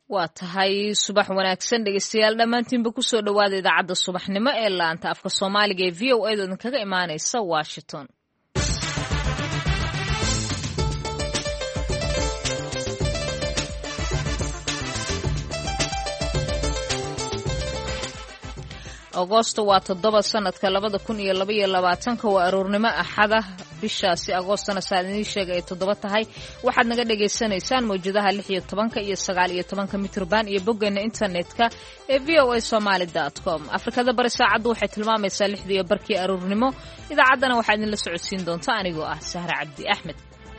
waa tahay subax wanaagsan dhegeystayaal dhammaantiinba kusoo dhowaada idaacadda subaxnimo ee laanta afka soomaaliga ee v o a da idinkaga imaanaysa washington. agoosto waa 7 sanadka 2022 waa aroornimo axada bishaasi agoostana saadinii sheega ay 7 tahay. waxaad naga dhagaysanaysaan mawjadaha 16 iyo 19 mitrban iyo boggeena internetka ee voasomali.com. afrikada bari saacaddu waxay tilmaamaysaa 6 barkii aroornimo. idaacaddana waxaa idinla socodsiin doonta anigoo ah Sahra Cabdi Axmed.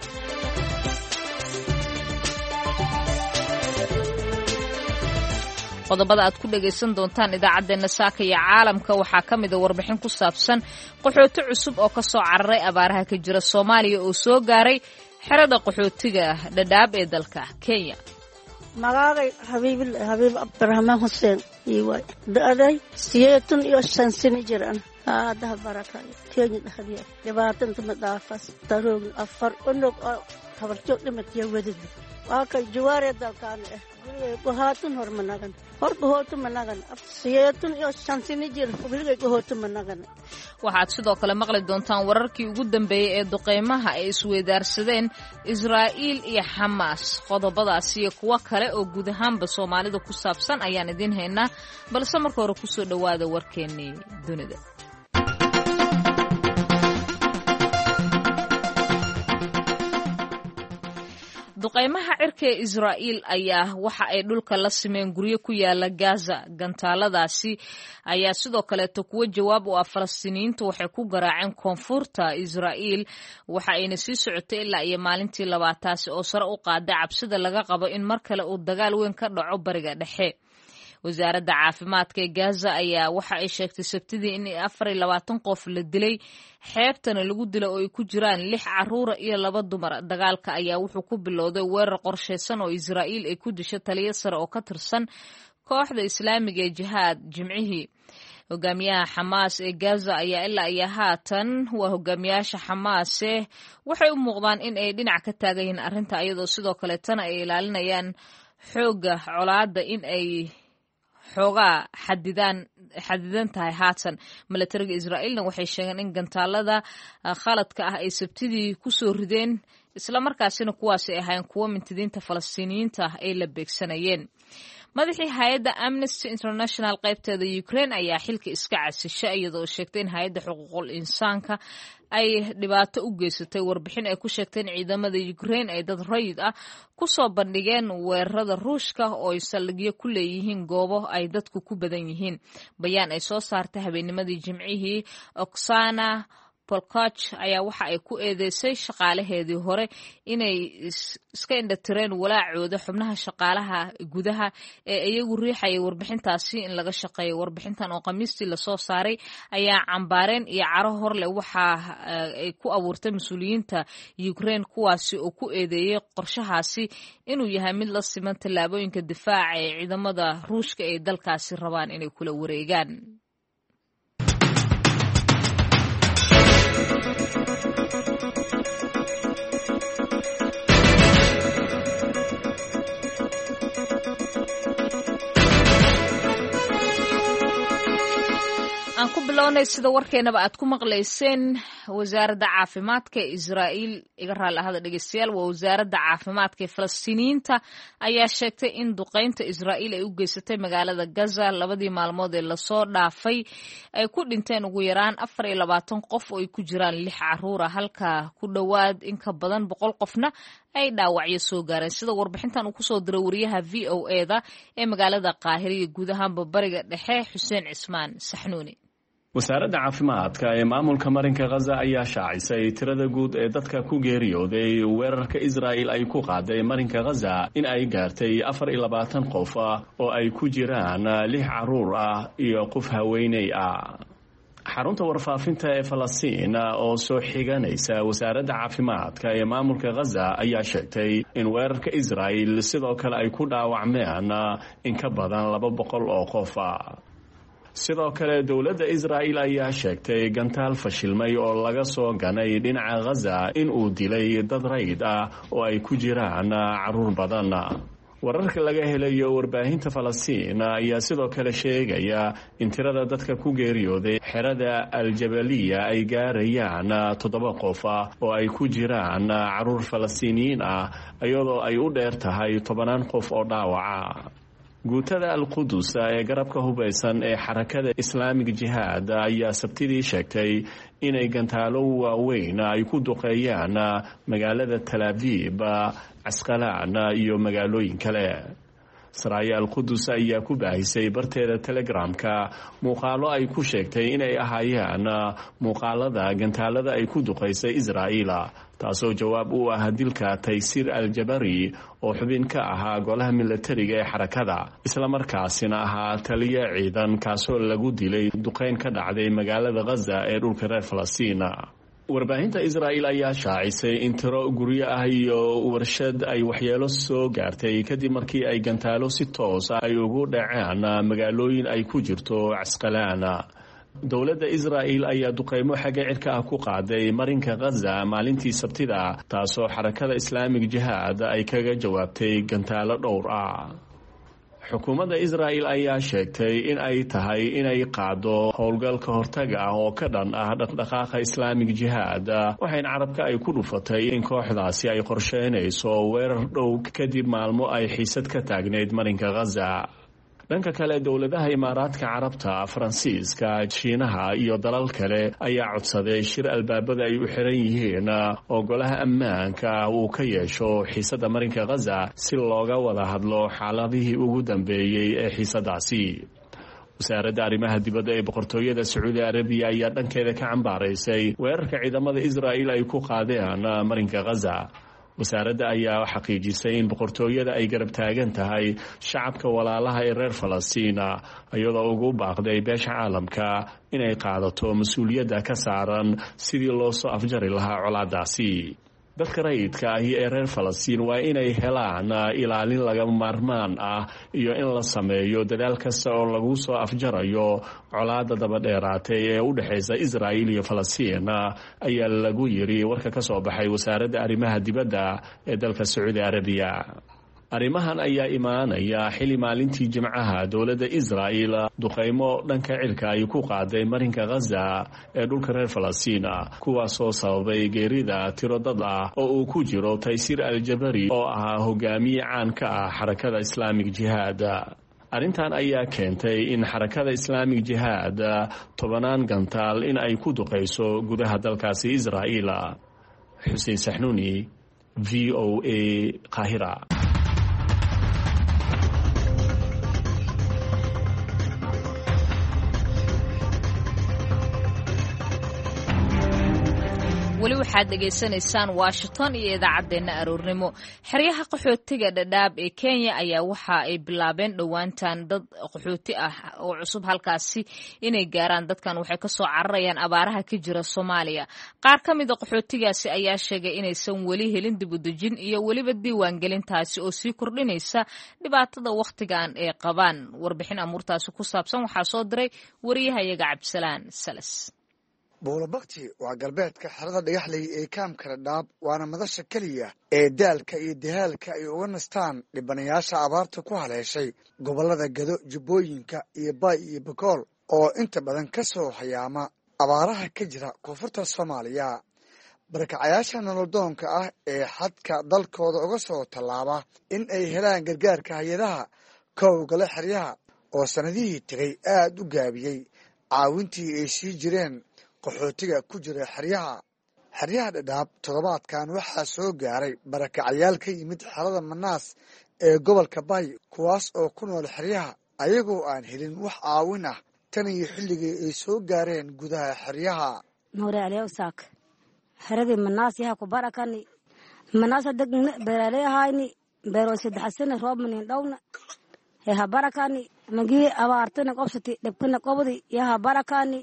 qodobada aad ku dhagaysan doontaan idaacadeena saaka iyo caalamka waxaa ka mid ah warbixin ku saabsan qaxooti cusub oo ka soo cararay abaaraha ka jira Soomaaliya oo soo gaaray xerada qaxootiga Dadaab ee dalka Kenya. magacay Habiib Abdurrahmaan Hussein iway da'day 85 sano jiraan hada baraka Kenya dhaxdiya dhibaatan tuma dhaafas taroog afar unug oo habarjo dhimatay wadid waa ka jawaare dalkaan gohaatun hormanagan waxaad sidoo kale maqli doontaan wararkii ugu dambeeyay ee duqeymaha ay isweydaarsadeen Israa'iil iyo Xamaas. qodobadaas iyo kuwa kale oo guud ahaanba Soomaalida ku saabsan ayaan idin haynaa, balse marka hore kusoo dhowaada warkeennii dunida. duqeymaha cirka ee Israa'iil ayaa waxa ay dhulka la simeen guryo ku yaala Gaza. gantaaladaasi ayaa sidoo kale kuwa jawaab u ah Falastiiniyiintu waxay ku garaaceen koonfurta Israa'iil, waxa ayna sii socotay ilaa iyo maalintii labaataasi oo sare u qaaday cabsida laga qabo in mar kale uu dagaal weyn ka dhaco bariga dhexe. wasaaradda caafimaadka ee Gaza ayaa waxa ay sheegtay Sabtidii in 24 qof la dilay, xeebtana lagu dilay oo ay ku jiraan 6 carruur iyo 2 dumar. dagaalka ayaa wuxuu ku bilowday weerar qorsheysan oo Israa'iil ay ku dishay taliye sare oo ka tirsan kooxda Islaamiga ee Jihaad Jimcihii. hogaamiyaha Xamaas ee Gaza ayaa ilaa iyo haatan waa hogaamiyaasha Xamaas waxay u muuqdaan in ay dhinac ka taagan yihiin arrinta, iyadoo sidoo kale tan ay ilaalinayaan xooga colaadda in ay xoogaa xadidan tahay haatan. milatariga Israa'iilna waxay sheegeen in gantaalada khaladka ah ay Sabtidii ku soo rideen, isla markaasina kuwaasi ay ahayn kuwo mintidiinta Falastiiniyiinta ay la beegsanayeen. madaxii hay'adda Amnesty International qaybteeda Ukraine ayaa xilka iska casishay, iyadoo sheegtay in hay'adda xuquuqul insaanka ay dhibaato u geysatay. warbixin ay ku sheegteen ciidamada Ukraine ay dad rayid ah ku soo bandhigeen weerarada Ruushka oo ay saldhigyo ku leeyihiin goobo ay dadku ku badan yihiin. bayaan ay soo saartay habeennimadii Jimcihii, Oksana Polkach ayaa waxa ay ku eedeysay shaqaalaheedii hore inay iska indhatireen walaacooda xubnaha shaqaalaha gudaha ee iyagu riixaya warbixintaasi in laga shaqeeyo. warbixintan oo Khamiistii la soo saaray ayaa cambaareen iyo caro hor leh waxa ay ku abuurtay mas'uuliyiinta Ukraine, kuwaasi oo ku eedeeyay qorshahaasi inuu yahay mid la siman tallaabooyinka difaaca ee ciidamada Ruushka ee dalkaasi rabaan inay kula wareegaan. aan ku bilownay sida warkeenaba aad ku maqlayseen, wasaaradda caafimaadka ee Israa'iil iga raali ahada dhegeystayaal waa wasaaradda caafimaadka ee Falastiiniyiinta ayaa sheegtay in duqeynta Israa'iil ay u geysatay magaalada Gaza 2 maalmood ee lasoo dhaafay ay ku dhinteen ugu yaraan 24 qof oo ay ku jiraan 6 carruur ah, halka ku dhowaad in ka badan 100 qofna ay dhaawacyo soo gaareen. sida warbixintan uu ku soo diray wariyaha VOA-da ee magaalada Qaahira iyo guud ahaanba bariga dhexe Xuseen Cismaan Saxnuuni. wasaaradda caafimaadka ee maamulka marinka Gaza ayaa shaacisay tirada guud ee dadka ku geeriyooday weerarka Israa'iil ay ku qaaday marinka Gaza in ay gaartay 24 qof oo ay ku jiraan 6 carruur ah iyo qof haweeney ah. xarunta warfaafinta ee Falastiin oo soo xiganaysa wasaaradda caafimaadka ee maamulka Gaza ayaa sheegtay in weerarka Israa'iil sidoo kale ay ku dhaawacmeen in ka badan 200 oo qof. sidoo kale dowladda Israa'iil ayaa sheegtay gantaal fashilmay oo laga soo ganay dhinaca Gaza in uu dilay dad rayid ah oo ay ku jiraan carruur badan. wararka laga helayo warbaahinta Falastiin ayaa sidoo kale sheegaya in tirada dadka ku geeriyooday xerada Al-Jabaliya ay gaarayaan 7 qof oo ay ku jiraan caruur Falastiiniyiin ah iyadoo ay u dheer tahay 10 qof oo dhaawaca. guutada Al-Qudus ee garabka hubeysan ee xarakada Islaamiga Jihaad ayaa sabtidii sheegtay inay gantaalo waaweyn ay ku duqeeyaan magaalada Tel Aviv, Asqalaan iyo magaalooyin kale. Saraya Al-Qudus ayaa ku baahisay barteeda Telegramka muuqaalo ay ku sheegtay inay ahaayeen muuqaalada gantaalada ay ku duqeysay Israa'iil, taasoo jawaab u ah dilka Taysir Al-Jabari oo xubin ka ahaa golaha militariga ee xarakada, isla markaasina ahaa taliye ciidan kaasoo lagu dilay duqeyn ka dhacday magaalada Gaza ee dhulka reer Falastiin. warbaahinta Israa'iil ayaa shaacisay in tiro guryo ah iyo warshad ay waxyeelo soo gaartay kadib markii ay gantaalo si toos ah ay ugu dhaceen magaalooyin ay ku jirto Asqalaan. dowladda Israa'iil ayaa duqeymo xagga cirka ah ku qaaday marinka Gaza maalintii Sabtida, taasoo xarakada Islaamiga Jihaad ay kaga jawaabtay gantaalo dhowr ah. xukuumadda Israa'iil ayaa sheegtay in ay tahay inay qaado howlgal ka hortag ah oo ka dhan ah dhaqdhaqaaqa Islaamiga Jihaad, waxayna carabka ay ku dhufatay in kooxdaasi ay qorsheynayso weerar dhow kadib maalmo ay xiisad ka taagneyd marinka Gaza. dhanka kale dowladaha Imaaraadka Carabta, Faransiiska, Shiinaha iyo dalal kale ayaa codsaday shir albaabada ay u xiran yihiin oo golaha ammaanka uu ka yeesho xiisadda marinka Gaza si looga wada hadlo xaaladihii ugu dambeeyey ee xiisadaasi. wasaaradda arrimaha dibadda ee boqortooyada Sacuudi Arabiya ayaa dhankeeda ka cambaaraysay weerarka ciidamada Israa'iil ay ku qaadeen marinka Gaza. wasaaradda ayaa xaqiijisay in boqortooyada ay garab taagan tahay shacabka walaalaha ee reer Falastiin, iyadoo ugu baaqday beesha caalamka inay qaadato mas'uuliyadda ka saaran sidii loo soo afjari lahaa colaadaasi. dadka rayidka ahi ee reer Falastiin waa inay helaan ilaalin lagama maarmaan ah iyo in la sameeyo dadaal kasta oo lagu soo afjarayo colaadda dabadheeraatay ee u dhexaysa Israa'iil iyo Falastiin, ayaa lagu yiri warka ka soo baxay wasaaradda arrimaha dibadda ee dalka Sacuudi Arabiya. arrimahan ayaa imaanaya xili maalintii Jimcaha dowladda Israa'iil duqeymo dhanka cirka ay ku qaaday marinka Gaza ee dhulka reer Falastiin, kuwaasoo sababay geerida tiro dad ah oo uu ku jiro Taysir Al-Jabari oo ahaa hogaamiye caan ka ah xarakada Islaamiga Jihaad. arrintan ayaa keentay in xarakada Islaamiga Jihaad 10 gantaal in ay ku duqeyso gudaha dalkaasi Israa'iil. Xuseen Saxnuuni, VOA, Qaahira. weli waxaad dhegaysanaysaan Washington iyo idaacaddeenna aroornimo. xeryaha qaxootiga Dadaab ee Kenya ayaa waxa ay bilaabeen dhowaantan dad qaxooti ah oo cusub halkaasi inay gaaraan. dadkan waxay ka soo cararayaan abaaraha ka jira Soomaaliya. qaar ka mid ah qaxootigaasi ayaa sheegay inaysan weli helin dib u dejin iyo weliba diiwaangelintaasi oo sii kordhinaysa dhibaatada wakhtigan ay qabaan. warbixin amuurtaasi ku saabsan waxaa soo diray wariyahayaga Cabdisalaan Salas. buulabakti waa galbeedka xerada dhagaxley ee kaamka Dadaab, waana madasha keliya ee daalka iyo dahaalka ay uga nastaan dhibanayaasha abaarta ku haleeshay gobollada Gado, Jubbooyinka iyo Baay iyo Bakool oo inta badan ka soo hayaama abaaraha ka jira koonfurta Soomaaliya. barakacayaasha nolodoonka ah ee xadka dalkooda uga soo tallaaba in ay helaan gargaarka hay-adaha ka howlgala xeryaha oo sanadihii tegay aad u gaabiyey caawintii ay sii jireen qaxootiga ku jira xeryaha Dadaab. toddobaadkan waxaa soo gaaray barakacayaal ka yimid xerada Manaas ee gobolka Baay, kuwaas oo ku nool xeryaha ayagoo aan helin wax caawin ah tan iyo xilligii ay soo gaareen gudaha xeryaha. nuure aliya usaak xeradii Manaas yaha ku barakani Manaas degna beeraleyahayni beero 3 sano roob manin dhawna yaha barakani magi abaartana qobsati dhabkana qobdi yaha barakani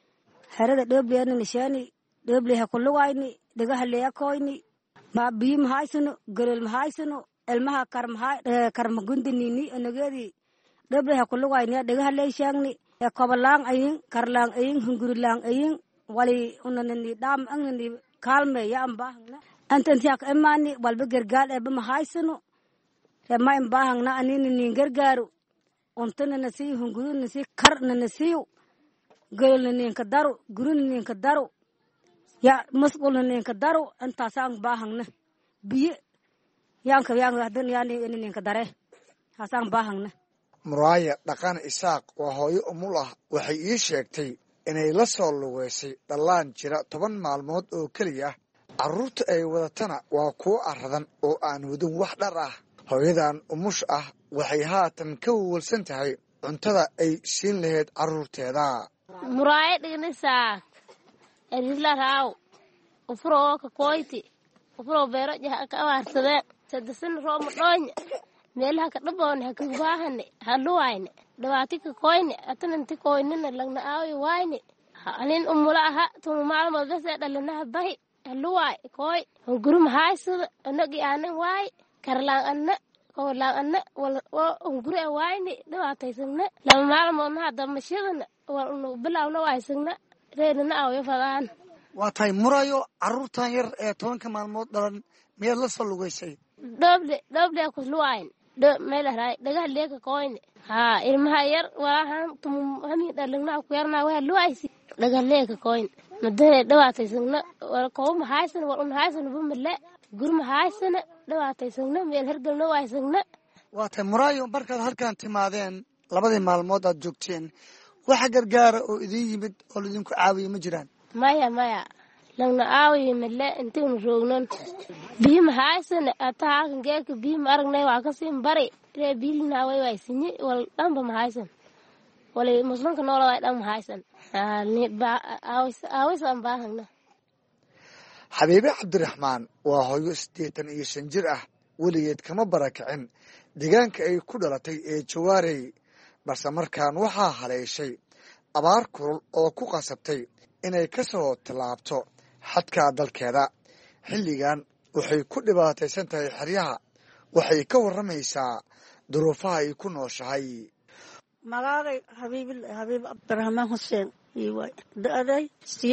xerada dheebleena nishani dheebleha kulugayni dhagaxleeya koyni baabiyi mahaysano garel mahaysano elmaha karma gundinini anagedi dheebleha kulugayni dhagaxleey sheegni kobalaan ayin karlaan ayin hungurilaan ayin wali unanani dhaam anani kaalme ya amba antantiak emani walba gargaal eba mahaysano ma in baahangna anina nin gargaaru untana nasiyo hunguru nasiyo karna nasiyo golna ninka daru guruna ninka daru ya masqulna ninka daru intaasaan baahangna biyo yaanka hadan yaani ninka dare haasaan baahangna Muraaya Dhaqan Isaaq waa hooyo umul ah waxay ii sheegtay inay la soo lugeysay dhalaan jira 10 maalmood oo kaliya carruurta ay wadatana waa kuwo aradan oo aan wadin wax dhar ah hooyadan umush ah waxay haatan ka walsan tahay cuntada ay siin lahayd carruurteeda Muraaya Dhaqan Isaaq erisla raaw ufro ka koyti ufro beero jaha ka waarsade sadasan roomo dhoonya meelaha ka dhaboon ha ka baahane haluwayne dhawaati ka koyne atananti koynina lagna aawi wayne alin umula aha tuma maalmood bas dhalana bahi haluway koy gurum haysada anagi aanan way karlaan anna koolaan anna wal gure wayne dhawaataysana lama maalmood hada mashadana wal bilawna waysana reedana aawi fadaan waa tahay Muraayo carruurtan yar ee 10 maalmood dhalan meel la soo lugeysay doble ku luwayn meelahay dhaga leeka koyne ilmaha yar walahan tum hami dhalna ku yarna waa luwaysi dhaga leeka koyn madana dhawaataysana wal koom haysan wal haysan bumle gurma haysan dhawaataysana meel hergalna waysana waa tahay Muraayo markaad halkan timaadeen labadii maalmood aad joogteen waxa gargaar oo idin yimid oo idinku caawiyo ma jiraan maya lagna aawiyo male intaanu roognan biima haysana ataagan geeka biima aragnay waa ka siin bari ree biilna way waysini wal dhanba ma haysan walay muslimka noola way dhan ma haysan ni ba aawis aan baahna Xabiibe Cabdiraxmaan waa hooyo 85 jir ah weligeed kama barakicin deegaanka ay ku dhalatay ee Jawaarey balse markaan waxaa haleeshay abaar kulul oo ku qasabtay inay ka soo tallaabto xadka dalkeeda xilligan waxay ku dhibaataysan tahay xeryaha waxay ka waramaysaa duruufaha ay ku nooshahay magaalay Habiib Cabdiraxmaan Hussein iway da'day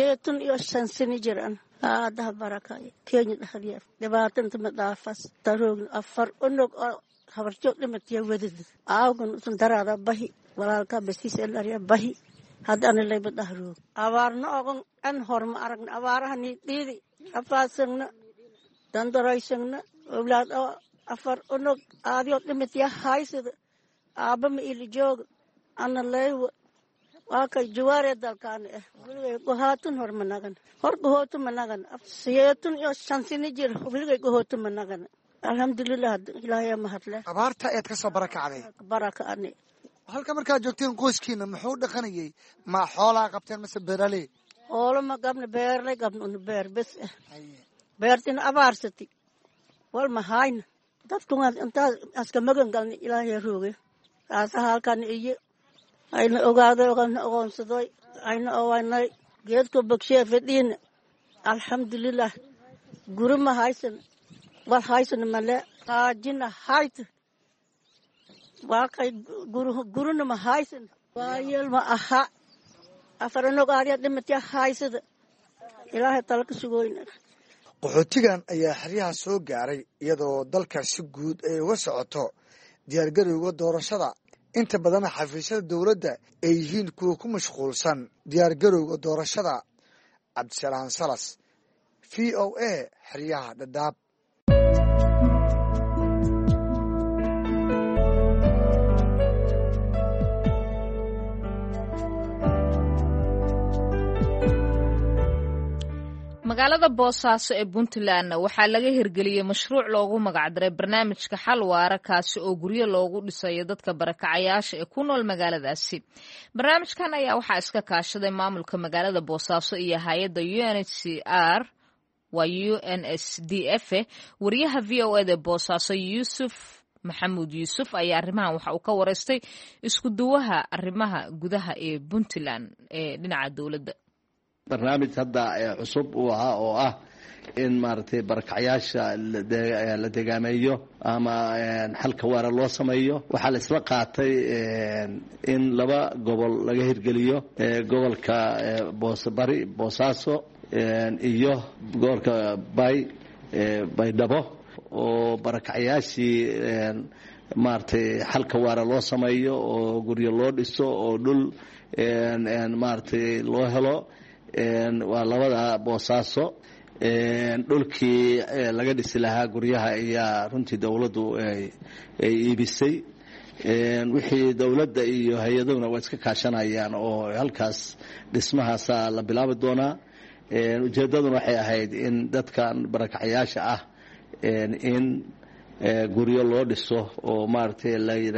85 sano jiraan aadaha barakay Kenya dhaxdiya dhibaatanta madaafas taroog afar unog habarjo dhimatay wadid aagun usan darada bahi walaalka basiis elariya bahi hadana leeba dhahro abaarna ogon an horma aragna abaarahani dhiidi afaasagna dandaraysagna awlaad afar unog aadiyo dhimatay haysada aabama ili joog ana leewa waa ka Jawaare dalkaan wiliga gohaatun hormanagan horgohootu managan afsiyatun iyo shansini jir wiliga gohootu managan alxamdulillah ilaahay ma hadle abaarta eed ka soo barakacday halka markaa joogteen qoyskiina muxuu dhaqanayay ma xoolaa qabteen mise beeraley xoolo ma qabna beerley qabna beer bes beertina abaarsati wal ma hayna dadku inta aska magan galni ilaahay rooge taas halkan iyo ayna ogaado aqoonsaday ayna owaanay geedko bagshay fadhiin alxamdulillah guruma haysan wal haysan male taajina hayt waa kay guruna ma haysan waa yelma aha afarano qaariya dhimatay haysada ilaahay talaka sugoyna qaxootigan ayaa xeryaha soo gaaray iyadoo dalka si guud ay uga socoto diyaargarowga doorashada inta badan xafiisyada dawladda ay yihiin kuwa ku mashquulsan diyaargarowga doorashada Cabdisalaam Salas VOA xeryaha Dadaab magaalada Boosaaso ee Puntland waxaa laga hirgeliyay mashruuc loogu magacdaray barnaamijka xal waara kaasi oo guryo loogu dhisayo dadka barakacayaasha ee ku nool magaaladaasi. Barnaamijkan ayaa waxaa iska kaashaday maamulka magaalada Boosaaso iyo hay'adda UNHCR waa UNSDF. Wariyaha VOA Boosaaso Yuusuf Maxamuud Yuusuf ayaa arrimahan waxa uu ka wareystay isku duwaha arrimaha gudaha ee Puntland ee dhinaca dawladda. barnaamij hadda cusub uu ahaa oo ah in maaragtay barakacayaasha la degaameeyo ama xalka waara loo sameeyo waxaa la isla qaatay in laba gobol laga hirgeliyo gobolka Boosabari Boosaaso iyo gobolka Baydhabo oo barakacyaashii maaragtay xalka waara loo sameeyo oo guryo loo dhiso oo dhul maaragtay loo helo waa labada boosaaso dhulkii laga dhisi lahaa guryaha ayaa runtii dowladdu ay iibisay wixii dowladda iyo hay-adahuna waa iska kaashanayaan oo halkaas dhismahaasa la bilaabi doonaa ujeeddaduna waxay ahayd in dadkan barakacyaasha ah in guryo loo dhiso oo maaragtay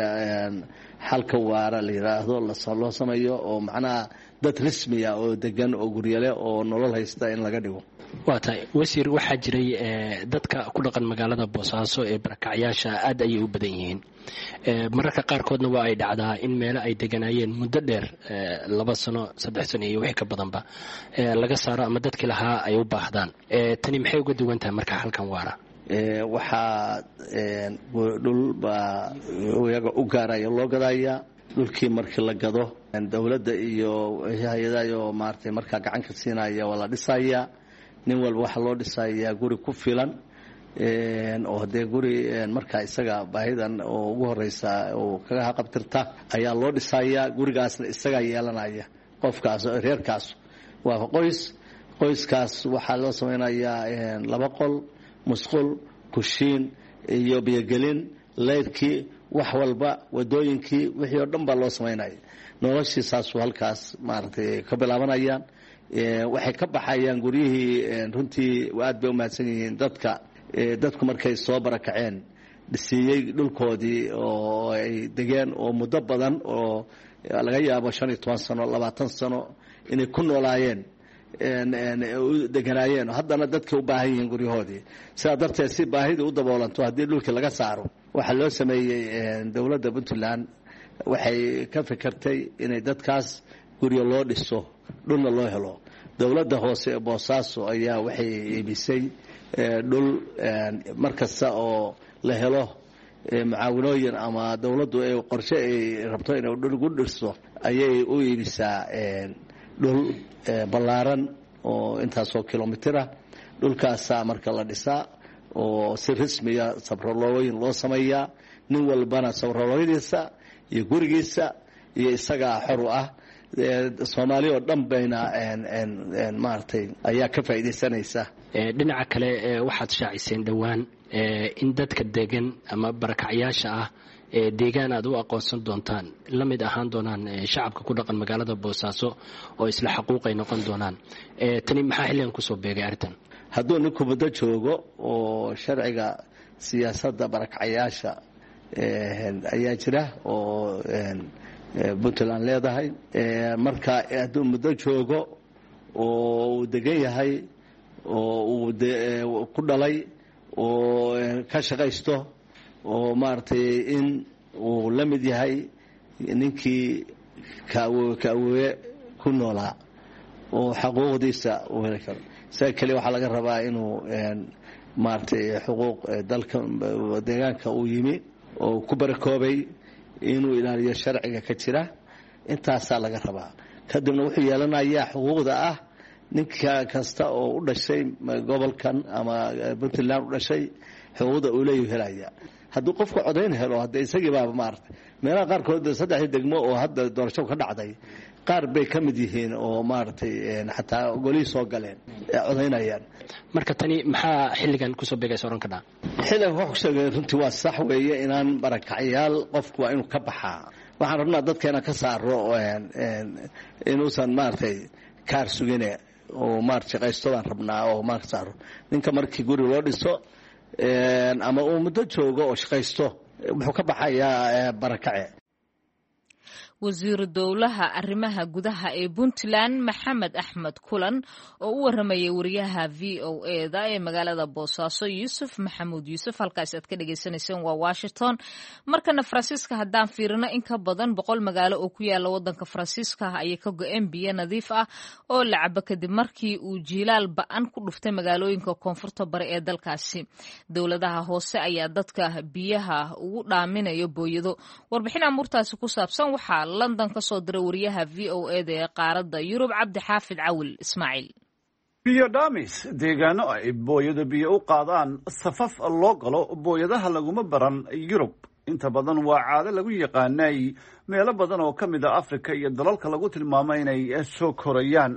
xalka waara la yidhaahdo loo sameeyo oo macnaha dad rasmiya oo degan oo guryale oo nolol haysta in laga dhigo. waa tahay wasiir waxaa jiray dadka ku dhaqan magaalada boosaaso ee barakacyaasha aad ayay u badan yihiin mararka qaarkoodna waa ay dhacdaa in meelo ay deganaayeen muddo dheer 2 sano 3 sano iyo wixii ka badanba laga saaro ama dadkii lahaa ay u baahdaan tani maxay uga duwan tahay marka halkan waara waxaa dhul baa iyaga u gaaraya loo gadaya dhulkii markii la gado dowladda iyo hay-adaha iyo maaragtay markaa gacan ka siinaya waa la dhisaya nin walba waxaa loo dhisayaa guri ku filan oo dee guri markaa isaga baahidan oo ugu horeysa oo kaga haqabtirta ayaa loo dhisayaa gurigaasna isagaa yeelanaya qofkaas reerkaas waa qoyskaas waxaa loo samaynayaa 2 qol musqul kushiin iyo biyogelin leyrkii wax walba wadooyinkii wixii oo dhan baa loo samaynaya noloshiisaasu halkaas maaragtay ka bilaabanayaan waxay ka baxayaan guryihii runtii aad bay u mahadsan yihiin dadku markay soo barakaceen dhisiiyey dhulkoodii oo ay degeen oo muddo badan oo laga yaabo 15 sano 20 sano inay ku noolaayeen u deganaayeen haddana dadkii u baahan yihiin guryahoodii sidaa darteed si baahidii u daboolanto haddii dhulkii laga saaro waxaa loo sameeyey dowladda puntland waxay ka fikirtay inay dadkaas guryo loo dhiso dhulna loo helo dowladda hoose ee boosaaso ayaa waxay iibisay dhul markasta oo la helo mucaawinooyin ama dowladdu ay qorshe ay rabto inay dhul ugu dhiso ayay u iibisaa dhul ballaaran oo intaasoo kilomitira dhulkaasaa marka la dhisaa oo si rasmiya sabrolooyin loo sameeyaa nin walbana sabrolooyadiisa iyo gurigiisa iyo isagaa xor u ah soomaali oo dhan bayna maaragtay ayaa ka faa'iidaysanaysa dhinaca kale waxaad shaaciseen dhowaan in dadka degan ama barakacyaasha ah deegaan aad u aqoonsan doontaan la mid ahaan doonaan shacabka ku dhaqan magaalada boosaaso oo isla xaquuqay noqon doonaan tani maxaa xilligan kusoo beegay arrintan hadduu ninku muddo joogo oo sharciga siyaasadda barakacyaasha ayaa jira oo puntland leedahay marka hadduu muddo joogo oo uu degan yahay oo uu ku dhalay oo ka shaqaysto oo maaragtay in uu la mid yahay ninkii ka awoowe ku noolaa oo xaquuqdiisa uu heli karo sidaa keliya waxaa laga rabaa inuu maaragtay xuquuq dalka deegaanka uu yimi oo ku barakoobay inuu ilaaliyo sharciga ka jira intaasaa laga rabaa kadibna wuxuu yeelanayaa xuquuqda ah ninka kasta oo u dhashay gobolkan ama puntland u dhashay xuquuqda uu leeyahu helaya hadduu qofku codayn helo hadda isagii baaba maaragtay meelaha qaarkood 3 degmo oo hadda doorasho ka dhacday qaar bay ka mid yihiin oo maaragtay xataa golihii soo galeen codaynayaan marka tani maxaa xilligan kusoo beegaysa oran kadhaa xilligan wax ku sheegay runtii waa sax weeye inaan barakacyaal qofku waa inuu ka baxaa waxaan rabnaa dadkeena ka saaro inuusan maaragtay kaar sugine oo maaragtay shaqaysto baan rabnaa oo maarka saaro ninka markii guri loo dhiso ama uu muddo joogo oo shaqaysto wuxuu ka baxayaa barakace wasiiru dowlaha arrimaha gudaha ee Puntland Maxamed Axmed Kulan oo u waramayay wariyaha VOA-da ee magaalada Boosaaso Yuusuf Maxamuud Yuusuf halkaas aad ka dhageysanayseen waa Washington markana Faransiiska haddaan fiirino in ka badan 100 magaalo oo ku yaala wadanka Faransiiska ayay ka go'een biyo nadiif ah oo la cabo kadib markii uu jiilaal ba'an ku dhuftay magaalooyinka koonfurta bari ee dalkaasi dowladaha hoose ayaa dadka biyaha ugu dhaaminayo booyado warbixin amurtaasi ku saabsan waxa London ka soo diray wariyaha VOA-da ee qaaradda Yurub Cabdi Xaafid Cawil Ismaaciil biyo dhaamis deegaano ay booyado biyo u qaadaan safaf loo galo booyadaha laguma baran Yurub. inta badan waa caado lagu yaqaanay meelo badan oo ka mid ah Afrika iyo dalalka lagu tilmaamay inay soo korayaan.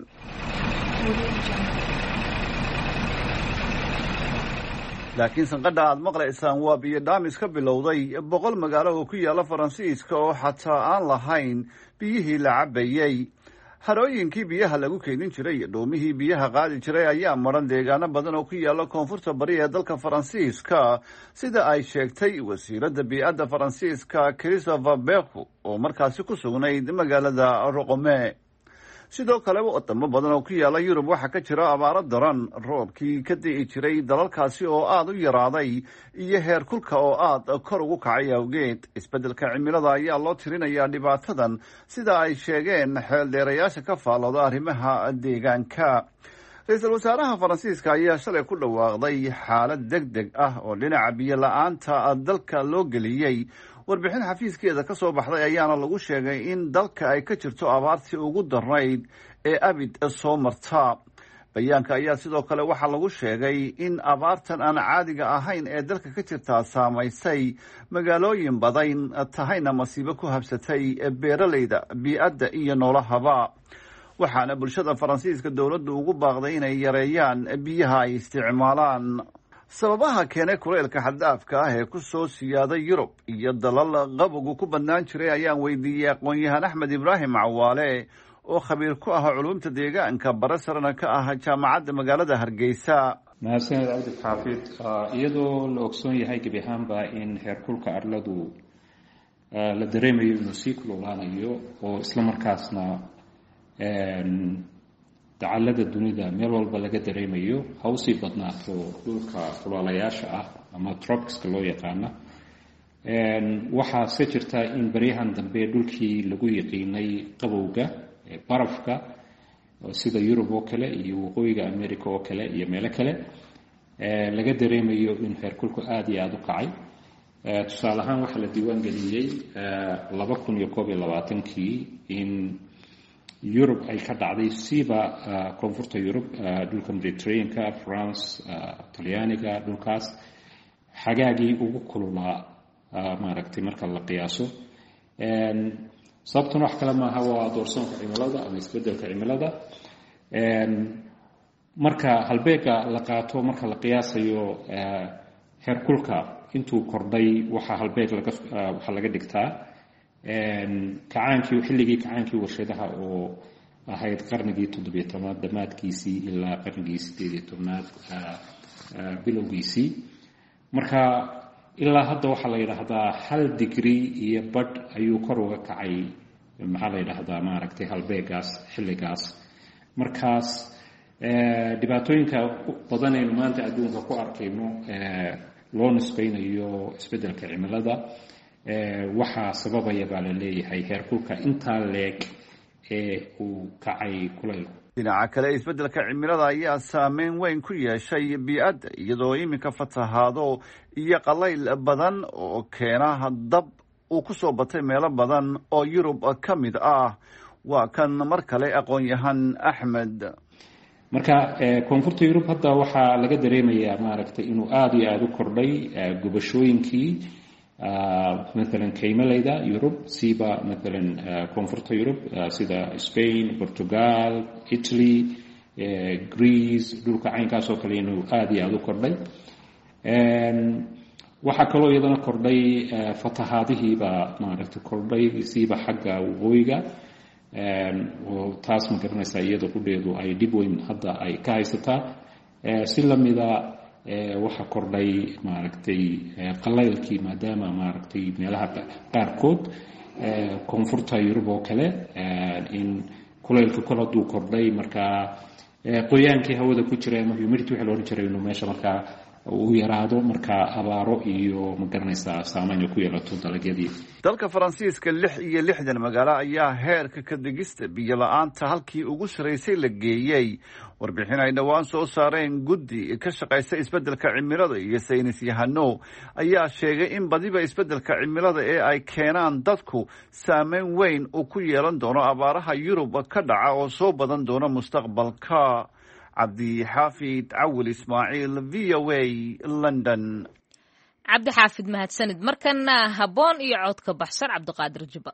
laakiin sanqadha aad maqlaysaan waa biyo dhaamis ka bilowday 100 magaalo oo ku yaala Faransiiska oo xataa aan lahayn biyihii la cabayay. harooyinkii biyaha lagu keydin jiray iyo dhoomihii biyaha qaadi jiray ayaa maran deegaano badan oo ku yaala koonfurta bari ee dalka Faransiiska, sida ay sheegtay wasiiradda bii'adda Faransiiska Christophe Beku oo markaasi ku sugnayd magaalada Roqome. sidoo kale wadamo badan oo ku yaala Yurub waxaa ka jira abaaro daran, roobkii ka di'i jiray dalalkaasi oo aad u yaraaday iyo heerkulka oo aad kor ugu kacay awgeed. isbeddelka cimilada ayaa loo tirinayaa dhibaatadan, sida ay sheegeen xeeldheerayaasha ka faallooda arrimaha deegaanka. ra-iisul wasaaraha Faransiiska ayaa shalay ku dhawaaqday xaalad degdeg ah oo dhinaca biyo la'aanta dalka loo geliyey. warbixin xafiiskeeda ka soo baxday ayaana lagu sheegay in dalka ay ka jirto abaartii ugu darnayd ee abid soo marta. bayaanka ayaa sidoo kale waxaa lagu sheegay in abaartan aan caadiga ahayn ee dalka ka jirtaa saamaysay magaalooyin badan, tahayna masiibo ku habsatay beeralayda, bii'adda iyo noolahaba. waxaana bulshada Faransiiska dowladdu ugu baaqday inay yareeyaan biyaha ay isticmaalaan. sababaha keenay kuleylka xad-dhaafka ah ee ku soo siyaaday Yurub iyo dalal qabowgu ku badnaan jiray ayaan weydiiyey aqoon-yahan Axmed Ibraahim Cawaale oo khabiir ku ah culumta deegaanka, bare sarena ka ah jaamacadda magaalada Hargeysa. mahadsaned cabdi xaafid. iyadoo la ogsoon yahay gebi ahaanba in heerkulka arladu la dareemayo inuu sii kululaanayo oo isla markaasna dacallada dunida meel walba laga dareemayo, ha usii badnaato dhulka kulaalayaasha ah ama tropicska loo yaqaana. waxaa se jirta in baryahan dambe dhulkii lagu yaqiinay qabowga barafka sida Yurub oo kale iyo waqooyiga America oo kale iyo meelo kale laga dareemayo in heerkulku aad iyo aad u kacay. tusaale ahaan waxaa la diiwaan geliyey 2021kii in Yurub ay ka dhacday siiba koonfurta Yurub, dhulka Mediterranean-ka, France, Talyaaniga, dhulkaas xagaagii ugu kululaa maaragtay marka la qiyaaso. sababtuna wax kale maaha, waa doorsoonka cimilada ama isbeddelka cimilada. marka halbeega la qaato marka la qiyaasayo heerkulka intuu kordhay, waxaa halbeeg waxaa laga dhigtaa xilligii kacaankii warshadaha oo ahayd qarnigii 17aad dhammaadkiisii ilaa qarnigii 18aad bilowgiisii. marka ilaa hadda waxaa la yidhaahdaa 1 degree iyo badh ayuu kor uga kacay, maxaa la yidhaahdaa maaragtay halbeegaas xilligaas. markaas dhibaatooyinka badan aynu maanta adduunka ku arkayno loo nisbaynayo isbeddelka cimilada waxaa sababaya baa la leeyahay heerkulka intaa leeg ee uu kacay kuleylku. dhinaca kale isbeddelka cimilada ayaa saameyn weyn ku yeeshay bii'adda, iyadoo iminka fatahaado iyo qalayl badan oo keena dab uu ku soo batay meelo badan oo Yurub ka mid ah. waa kan mar kale aqoon-yahan Axmed. marka koonfurta Yurub hadda waxaa laga dareemayaa maaragtay inuu aad iyo aad u kordhay gubashooyinkii مثلا كيماليدا يوروب سيبا مثلا كونفورتا يوروب سيدا سبين برتغال إيطالي غريس دولك عين كاسو كale inuu aad iyo aad u kordhay. waxaa kaloo iyadana kordhay fatahaadihiiba maaragtay kordhay siiba xagga waqooyiga, oo taas ma garanaysaa iyada qudheedu ay dhib weyn hadda ay ka haysataa. si lamida waxaa kordhay maaragtay qalaylkii, maadaama maaragtay meelaha qaarkood koonfurta Yurub oo kale in kulaylka kol hadduu kordhay, markaa qoyaankii hawada ku jira ama humidity waxa la odhan jiray inuu meesha markaa uu yaraado, markaa abaaro iyo ma garanaysaa saameyn ku yeelato dalagyadii. dalka Faransiiska 66 magaalo ayaa heerka ka dhigista biyo la'aanta halkii ugu saraysay la geeyey. warbixin ay dhowaan soo saareen guddi ka shaqaysa isbeddelka cimilada iyo saynis yahano ayaa sheegay in badiba isbeddelka cimilada ee ay keenaan dadku saameyn weyn uu ku yeelan doono abaaraha Yurub ka dhaca oo soo badan doona mustaqbalka. cabdixaafid cawil ismaaciil v o a london. cabdixaafid mahadsanid. markana habboon iyo codka baxsan cabdiqaadir jubba.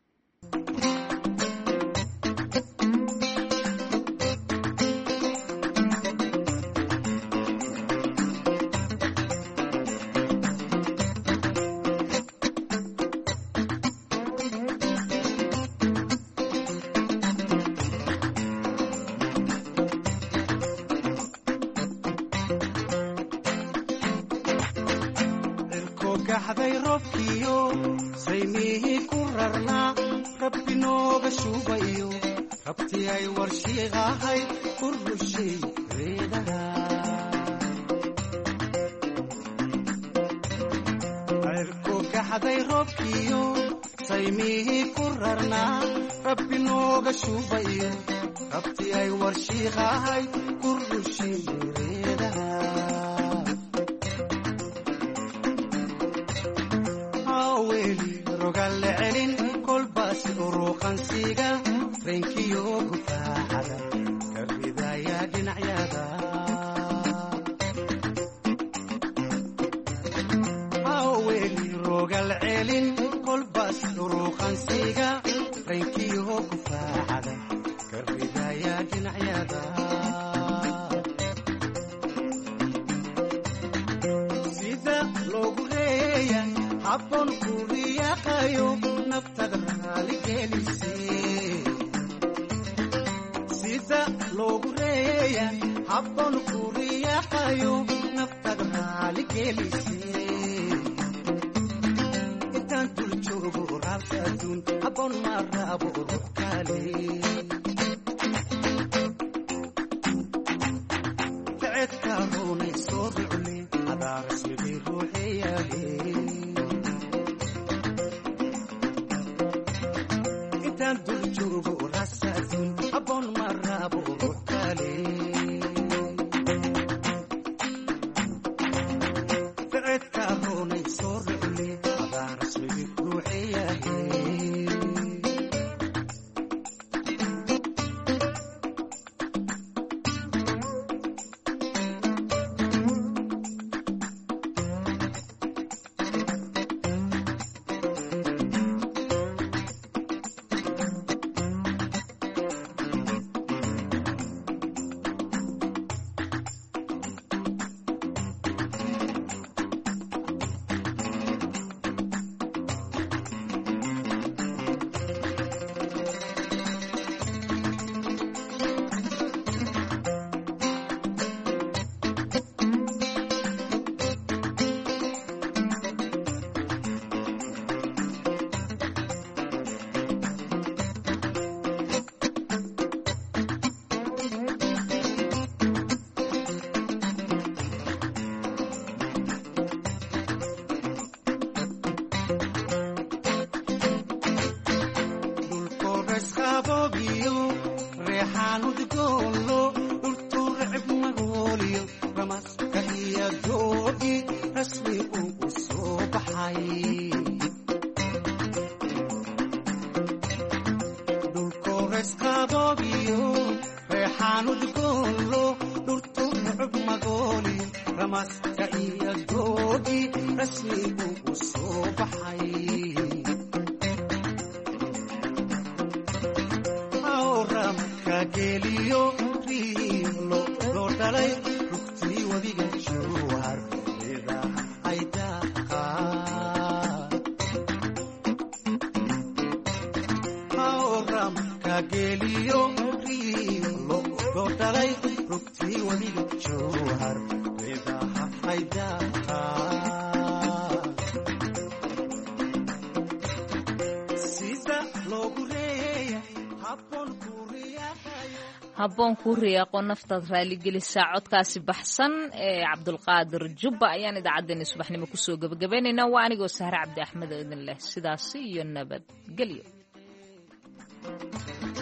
habboon kuu riyaaqo naftaad raaligelisaa codkaasi baxsan ee cabdulqaadir jubba ayaan idaacaddeenna subaxnimo kusoo gebagabaynaynaa waa anigoo sahre cabdi axmed oo idin leh sidaasi iyo nabadgelyo.